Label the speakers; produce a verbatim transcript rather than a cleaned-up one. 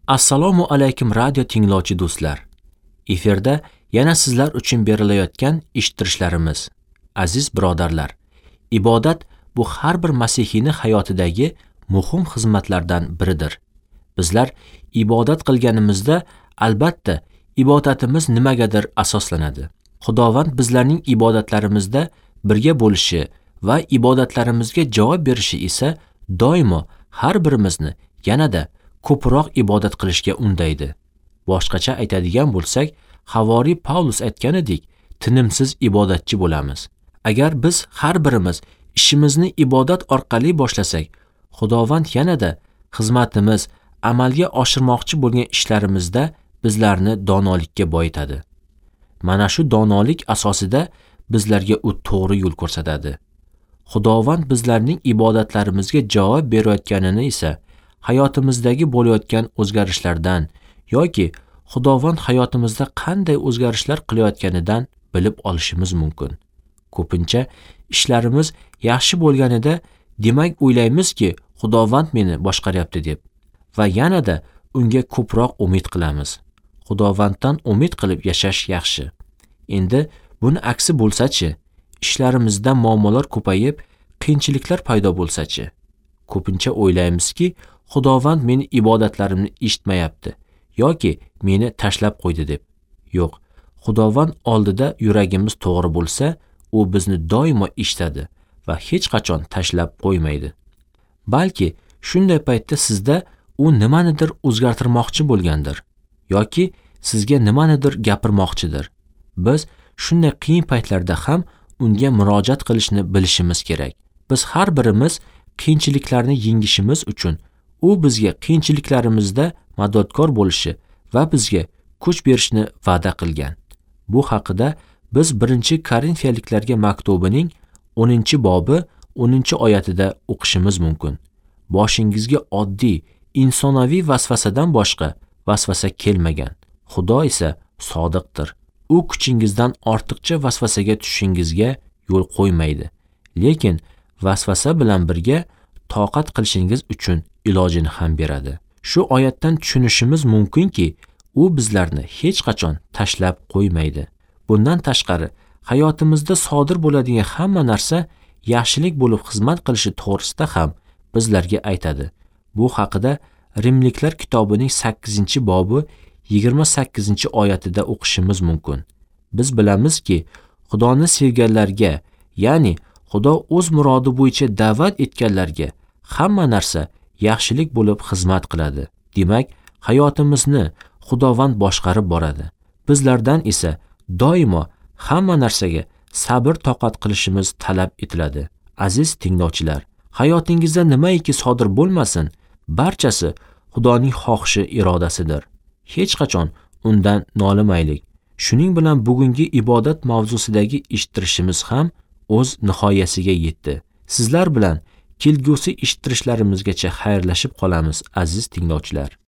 Speaker 1: Assalomu alaykum radio tinglovchi do'stlar. Efirda yana sizlar uchun berilayotgan eshittirishlarimiz. Aziz birodarlar, ibodat bu har bir masihiyning hayotidagi muhim xizmatlardan biridir. Bizlar ibodat qilganimizda albatta ibodatimiz nimagadir asoslanadi. Xudovand bizlarning ibodatlarimizda birga bo'lishi va ibodatlarimizga javob berishi esa doimo har birimizni yanada ko'proq ibodat qilishga undaydi. Boshqacha aytadigan bo'lsak, Havoriy Pavlus aytganidek, tinimsiz ibodatchi bo'lamiz. Agar biz har birimiz ishimizni ibodat orqali boshlasak, Xudovand yanada xizmatimiz, amalga oshirmoqchi bo'lgan ishlarimizda bizlarni donolikka boyitadi. Mana shu donolik asosida bizlarga u to'g'ri yo'l ko'rsatadi. Xudovand bizlarning ibodatlarimizga javob berayotganini esa hayotimizdagi bo'layotgan o'zgarishlardan yoki Xudovand hayotimizda qanday o'zgarishlar qilayotganidan bilib olishimiz mumkin. Ko'pincha ishlarimiz yaxshi bo'lganida demak o'ylaymizki, Xudovand meni boshqaryapti deb va yanada unga ko'proq umid qilamiz. Xudovanddan umid qilib yashash yaxshi. Endi buni aksi bo'lsa-chi, ishlarimizda muammolar ko'payib, qiyinchiliklar paydo bo'lsa-chi? Ko'pincha o'ylaymizki, Xudovand meni ibodatlarimni eshitmayapti yoki meni tashlab qo'ydi deb. Yo'q, Xudovand oldida yuragimiz to'g'ri bo'lsa, u bizni doimo eshitadi va hech qachon tashlab qo'ymaydi. Balki shunday paytda sizda u nimanidir o'zgartirmoqchi bo'lgandir yoki sizga nimanidir gapirmoqchidir. Biz shunday qiyin paytlarda ham unga murojaat qilishni bilishimiz kerak. Biz har birimiz qiyinchiliklarni yengishimiz uchun u bizga qiyinchiliklarimizda madadkor bo'lishi va bizga kuch berishni va'da qilgan. Bu haqida biz birinchi Korintiyaliklarga maktubining o'ninchi bobi o'ninchi oyatida o'qishimiz mumkin. Boshingizga oddiy, insonaviy vasvasadan boshqa vasvasa kelmagan. Xudo esa sodiqdir. U kuchingizdan ortiqcha vasvasaga tushishingizga yo'l qo'ymaydi. Lekin vasvasa bilan birga toqat qilishingiz uchun ilojini ham beradi. Shu oyatdan tushunishimiz mumkinki, u bizlarni hech qachon tashlab qo'ymaydi. Bundan tashqari, hayotimizda sodir bo'ladigan hamma narsa yaxshilik bo'lib xizmat qilishi to'g'risida ham bizlarga aytadi. Bu haqida Rimliklar kitobining sakkizinchi bobi yigirma sakkizinchi oyatida o'qishimiz mumkin. Biz bilamizki, Xudoni sevganlarga, ya'ni Xudo o'z murodi bo'yicha da'vat etganlarga hamma narsa yaxshilik bo'lib xizmat qiladi. Demak, hayotimizni Xudovand boshqarib boradi. Bizlardan esa doimo hamma narsaga sabr toqat qilishimiz talab etiladi. Aziz tinglovchilar, hayotingizda nimaiki sodir bo'lmasin, barchasi Xudoning xohishi irodasidir. Hech qachon undan nolimaylik. Shuning bilan bugungi ibodat mavzusidagi eshittirishimiz ham o'z nihoyasiga yetdi. Sizlar bilan kelgusi eshittirishlarimizgacha xayrlashib qolamiz, aziz tinglovchilar.